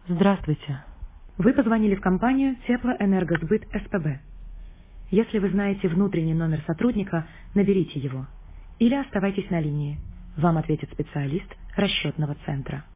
Здравствуйте. Вы позвонили в компанию Теплоэнергосбыт СПБ. Если вы знаете внутренний номер сотрудника, наберите его. Или оставайтесь на линии. Вам ответит специалист расчетного центра.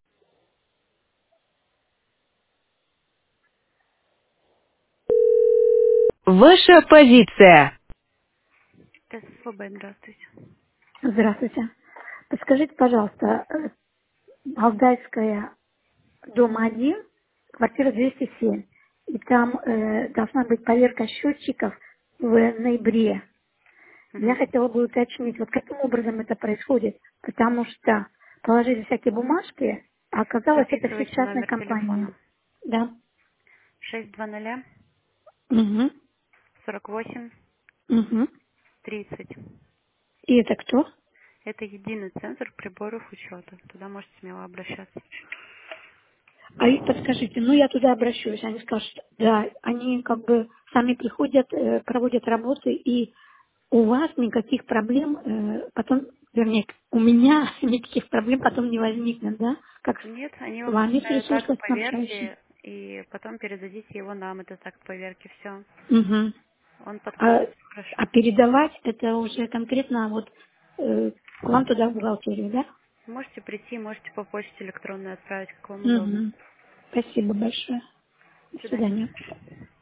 Ваша позиция. СПБ, здравствуйте. Здравствуйте. Подскажите, пожалуйста, Алдайская, дом 1, квартира 207. И там должна быть поверка счетчиков в ноябре. Я Мгм. хотела бы уточнить, вот каким образом это происходит, потому что положили всякие бумажки, а оказалось, это все Записывайте частная номер компания. телефона. Да. 620 Угу. 48 Угу. 30. И это кто? Это единый центр приборов учета. Туда можете смело обращаться. А и подскажите, ну я туда обращусь, они скажут, да, они как бы сами приходят, проводят работы, и у вас никаких проблем потом, вернее, у меня никаких проблем потом не возникнет, да, как Нет, они с вам вами, с составят акт ресурсоснабжающим. поверки, и потом передадите его нам, этот акт поверки. Все. Угу. Он А, подходит хорошо. а передавать это уже конкретно вот к вам туда в бухгалтерию, да? Можете прийти, можете по почте электронной отправить, как вам удобно. Угу. Спасибо большое. До До свидания. свидания.